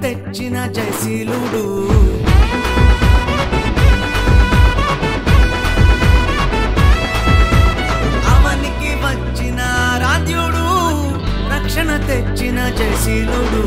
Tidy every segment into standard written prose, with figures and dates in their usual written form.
తెచ్చిన జయశీలుడు. అవనికి వచ్చిన రాధ్యుడు, రక్షణ తెచ్చిన జయశీలుడు.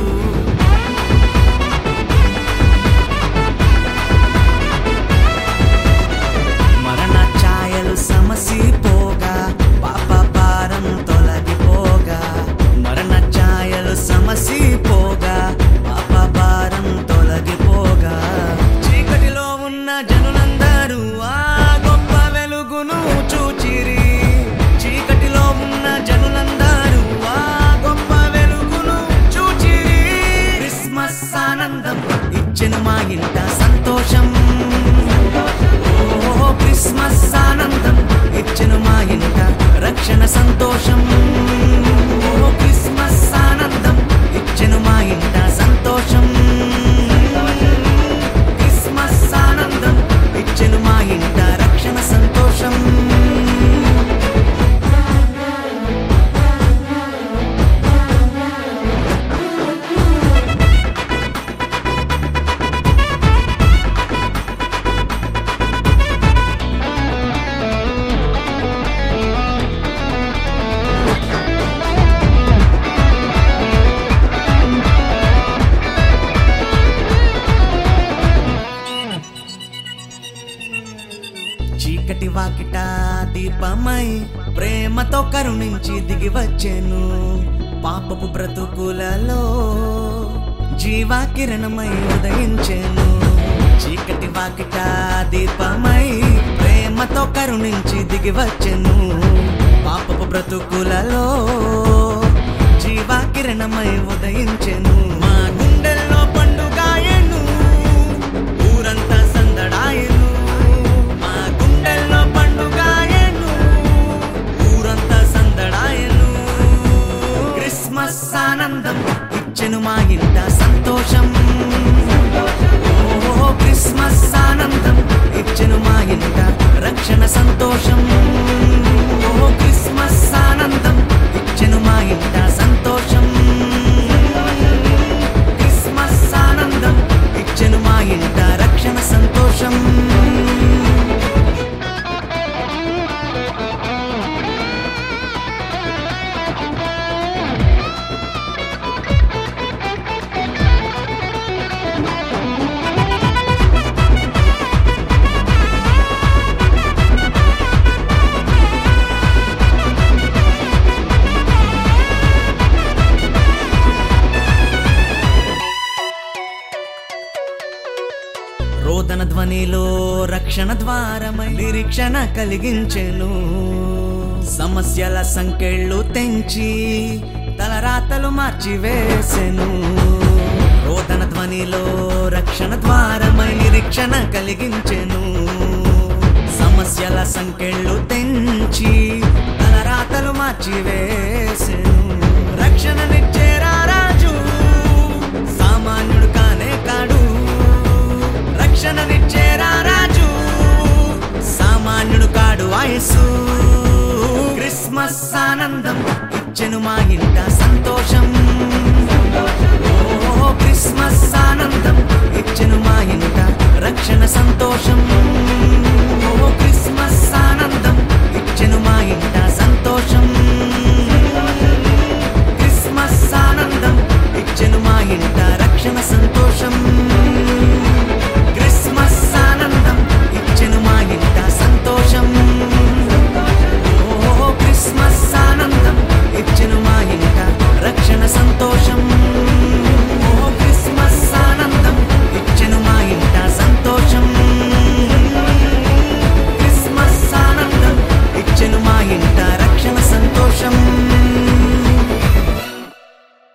మరణ ఛాయలు సమసిపోగా, పాప భారం తొలగిపోగా. మరణ ఛాయలు సమసిపోగా, పాప భారం తొలగిపోగా. చీకటిలో ఉన్న జనులందరూ ఆ గొప్ప వెలుగును చూచిరి. చీకటిలో ఉన్న జనులందరూ ఆ గొప్ప వెలుగును చూచిరి. క్రిస్మస్ ఆనందం ఇచ్చెను మా ఇంట సంతోషం. ఓ క్రిస్మస్ ఆనందం ఇచ్చెను మా ఇంట రక్షణ సంతోషం. ఓ క్రిస్మస్ ఆనందం ఇచ్చెను మా ఇంట సంతోషం. క్రిస్మస్ ఆనందం ఇచ్చెను మా ఇంట రక్షణ సంతోషం. చీకటి వాకిట దీపమై ప్రేమతో కరుణించి దిగి వచ్చెను. పాపపు బ్రతుకులలో జీవా కిరణమై ఉదయించెను. చీకటి వాకిట దీపమై ప్రేమతో కరుణించి దిగి వచ్చెను. పాపపు బ్రతుకులలో జీవా కిరణమై ఉదయించెను. మా గుండెల్లో పండుగాయను, ఊరంతా సందడాయను. మా గుండెల్లో పండుగాయను, ఊరంతా సందడాయను. క్రిస్మస్ ఆనందం ఇచ్చెను మా ఇంట సంతోషం. ఓ క్రిస్మస్ ఆనందం ఇచ్చెను మా ఇంట రక్షణ సంతోషం. ఓ క్రిస్మస్ ఆనందం ఇచ్చెను మా ఇంట సంతోషం. క్రిస్మస్ ఆనందం ఇచ్చెను మా ఇంట రక్షణ సంతోషం. రోదన ధ్వనిలో రక్షణ ద్వారమై నిరీక్షణ కలిగించెను. సమస్యల సంకెళ్ళు తెంచి తలరాతలు మార్చివేసెను. రోదన ధ్వనిలో రక్షణ ద్వారమై నిరీక్షణ కలిగించెను. సమస్యల సంకెళ్ళు తెంచి తలరాతలు మార్చివేసెను. రక్షణనిచ్చే రాజు సామాన్యుడు